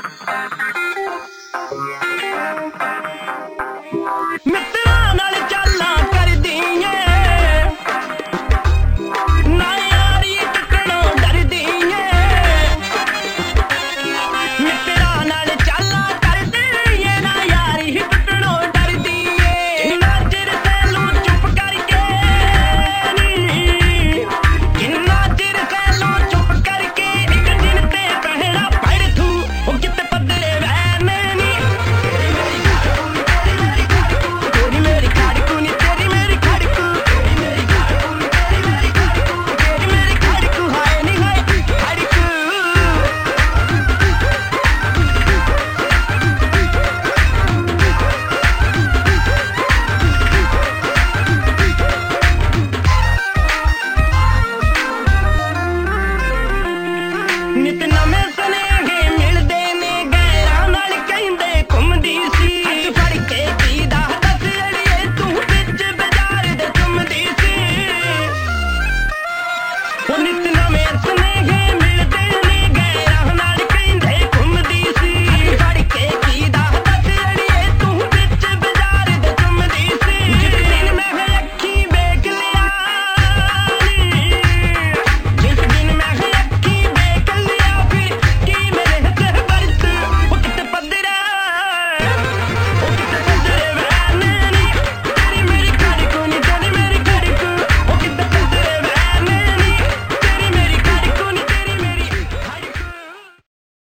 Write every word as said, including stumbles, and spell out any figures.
ਮਿੱਤਰਾਂ ਨਾਲ ਚਾਲਾਂ ਕਰਦੀ ਏ ਨਾ ਯਾਰੀ ਟੁੱਟਣੋਂ ਡਰਦੀ ਏ। ਮਿੱਤਰਾਂ ਨਾਲ ਚਾਲਾਂ ਕਰਦੀ ਏ ਨਾ ਯਾਰੀ ਟੁੱਟਣੋਂ ਡਰਦੀ ਏ। ਕਿੰਨਾ ਚਿਰ ਸੈਲੂ ਚੁੱਪ ਕਰਕੇ ਨੀ ਕਿੰਨਾ ਚਿਰ ਸੈਲੂ ਚੁੱਪ ਕਰਕੇ ਇੱਕ ਦਿਨ ਤੇ ਪਹਿਣਾ ਪੜ ਤੂੰ ਉਹ ਕਿਤੇ ਪੱਧਰੇ ਵਹਿਮੇ ਨੀ। ਤੇਰੀ ਮੇਰੀ ਖੜਕੂ ਨੀ ਤੇਰੀ ਮੇਰੀ ਖੜਕੂ ਤੇਰੀ ਮੇਰੀ ਖੜਕੂ ਹਾਏ ਨੀ ਹਾਏ ਖੜਕੂ। ਨਿਤ ਨਵੇਂ